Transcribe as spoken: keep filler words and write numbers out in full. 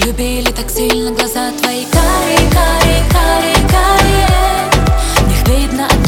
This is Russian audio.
Любили так сильно глаза твои карие, карие, карие, карие. В них видно